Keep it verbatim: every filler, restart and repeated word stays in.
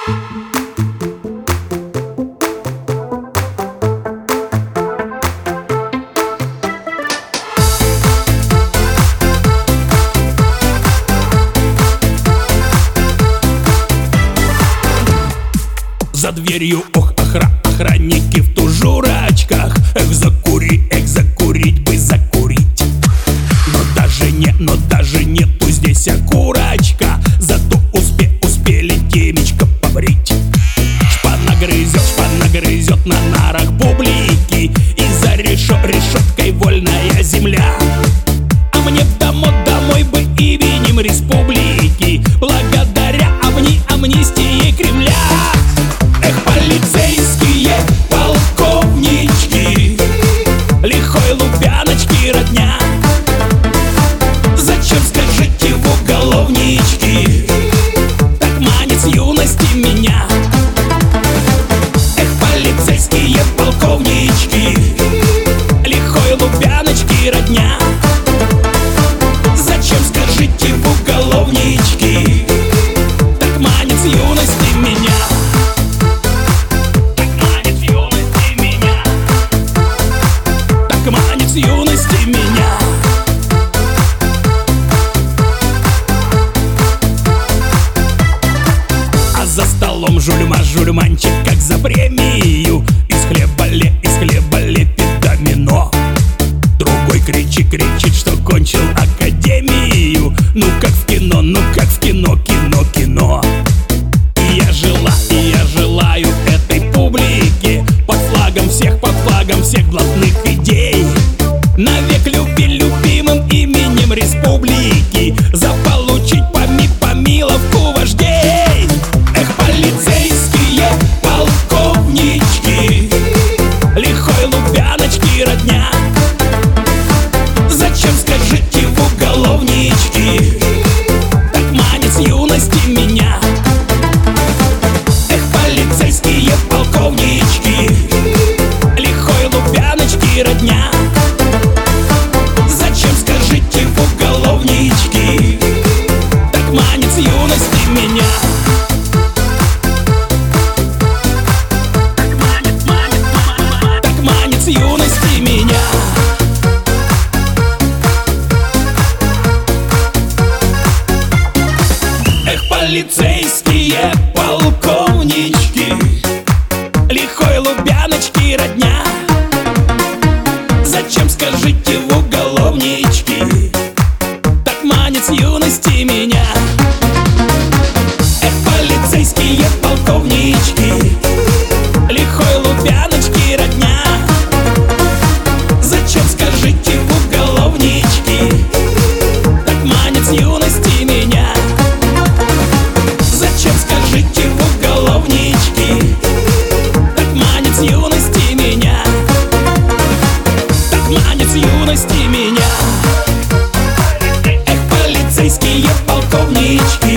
За дверью, ох, охра, охранники в тужурочках. Эх, закури, эх, закурить бы, закурить. Но даже не, но даже нету здесь окурочка. Зато успе, успели темечко побрить. Шпана грызет, шпана грызет на нарах бублики. И за решо, решеткой вольная земля. А мне домой, домой бы именем республики, благодаря амни, амнистии Кремля. Эх, полицейские полковнички, лихой Лубяночки родня. Зачем, скажите, в уголовнички так манит с юности меня? Эх, полицейские полковнички, лихой Лубяночки родня. Зачем, скажите, в уголовнички так манит с юности меня? С юности меня. А за столом жульма, жульманчик, как за премию. Из хлеба ле, из хлеба лепит домино. Другой кричит, кричит, что кончил академию. Ну как в кино, ну как в кино, кино, кино. И я жила, и я желаю этой публике под флагом всех, под флагом всех блатных идей. Навек люби любимым именем республики заполучить поми помиловку вождей. Эх, полицейские полковнички, лихой Лубяночки родня. Зачем, скажите, в уголовнички так манит с юности меня? Эх, полицейские полковнички, лихой Лубяночки родня. Так манит с юности меня. Так манит, манит, манит, так манит с юности меня. Эх, полицейские полковнички, лихой Лубяночки родня. Зачем, скажите, в уголовнички так манит с юности меня? Эх, полицейские полковнички, лихой Лубяночки родня. Зачем, скажите, в уголовнички так манит с юности меня? Зачем, скажите, в уголовнички так манит с юности меня? Так манит с юности меня. Эх, полицейские полковнички,